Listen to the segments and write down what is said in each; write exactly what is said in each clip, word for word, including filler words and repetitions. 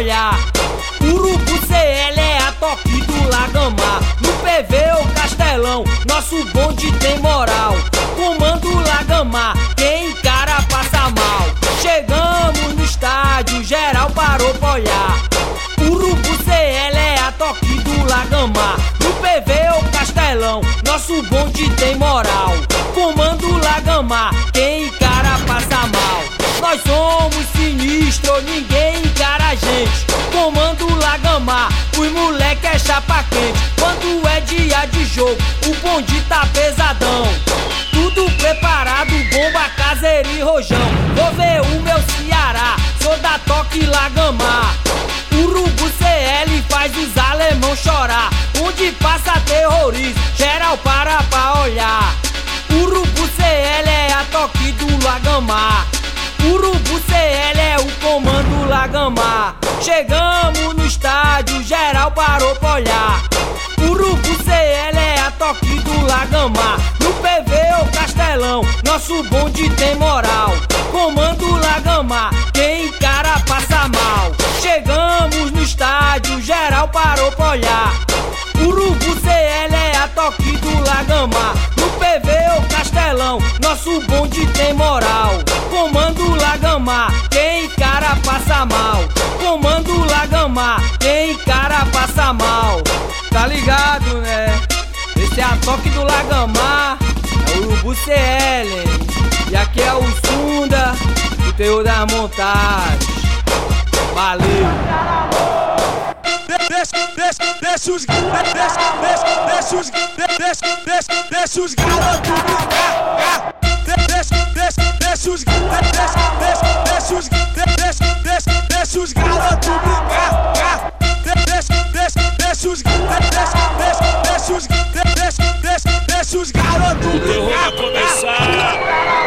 olhar. Urubu C L é a toque do Lagamar. No P V ou Castelão, nosso bonde tem moral. Comando Lagamar, quem encara passa mal. Chegamos no estádio, geral parou pra olhar. Urubu C L é a toque do Lagamar. No P V ou Castelão, nosso bonde tem moral. Comando Lagamar, quem encara passa mal. Nós somos sinistros, ninguém encara a gente. Comando Lagamar, os moleque é chapa quente. Quando é dia de jogo, o bonde tá pesadão. Tudo preparado, bomba, caseira e rojão. Vou ver o meu Ceará, sou da toque Lagamar. Urubu C L faz os alemão chorar. Onde passa terrorismo, geral para pra olhar. Urubu C L é a toque do Lagamar. Urubu C L é o comando Lagamar. Chegamos no estádio, geral parou pra olhar. Urubu C L é a toque do Lagamar. No P V ou Castelão, nosso bonde tem moral. Comando Lagamar, quem encara passa mal. Chegamos no estádio, geral parou pra olhar. Urubu C L é a toque do Lagamar. No P V ou Castelão, nosso bonde tem moral. Comando Lagamar, quem encara passa mal. Comando Lagamar, quem encara passa mal. Tá ligado, né? Esse é a toque do Lagamar, é o Urubu C L, hein? E aqui é o Sunda, o terror das montagens. Valeu! Deixa, deixa, deixa os deixa, deixa, deixa os deixa, deixa, deixa os garotos brincar. Deixa, deixa, deixa os deixa, deixa, deixa os deixa, deixa, deixa os garotos brincar. Deixa, deixa, deixa os deixa, deixa, deixa os deixa, deixa, deixa os garotos brincar. O terror vai começar.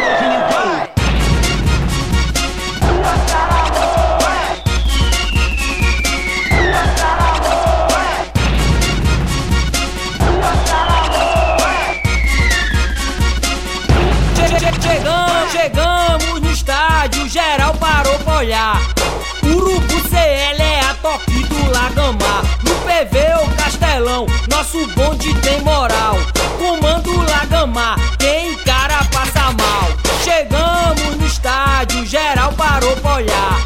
Chegamos, chegamos no estádio, geral parou pra olhar. Urubu C L é a toque do Lagamar. No P V ou Castelão, nosso bonde tem moral. Comando Lagamar, quem encara passa mal. Chegamos no estádio, geral parou pra olhar.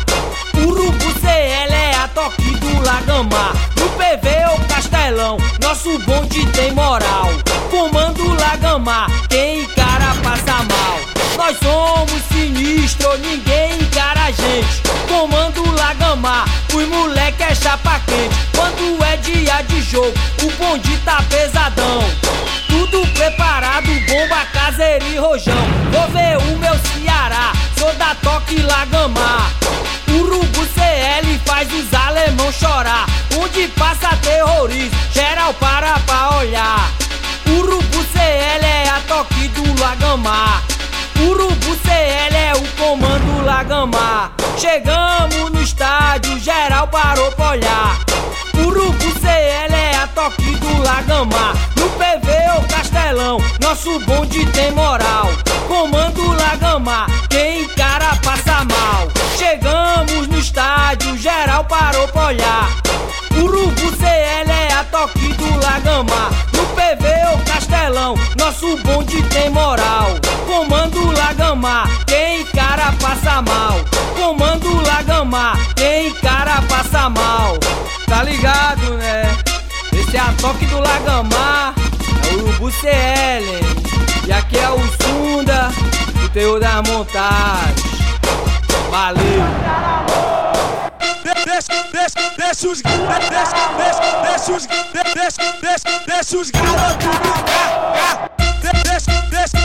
Urubu C L é a toque do Lagamar. No P V ou Castelão, nosso bonde tem moral. Comando Lagamar, quem encara passa mal. Nós somos sinistros, ninguém encara a gente. Comando Lagamar, os moleque é chapa quente. Quando é dia de jogo, o bonde tá pesadão. Tudo preparado, bomba, caseira e rojão. Vou ver o meu Ceará, sou da toque Lagamar. Urubu C L faz os alemão chorar. Onde passa terrorismo, geral para pra olhar. Urubu C L é a toque do Lagamar. Urubu C L é o comando Lagamar. Chegamos no estádio, geral parou pra olhar. Urubu C L é a toque do Lagamar. No P V ou Castelão, nosso bonde tem moral. Comando Lagamar, quem encara passa mal. Chegamos no estádio, geral parou pra olhar. Urubu C L é a toque do Lagamar. No P V ou Castelão, nosso bonde tem moral. Comando Lagamar, quem encara passa mal. Comando Lagamar, quem encara passa mal. Tá ligado, né? Esse é a toque do Lagamar, é o Urubu C L, hein? E aqui é o Sunda, o terror das montagens. Valeu! Deixa, deixa, deixa os deixa, deixa, deixa os deixa, deixa, deixa os garotos brincar. Deixa, deixa,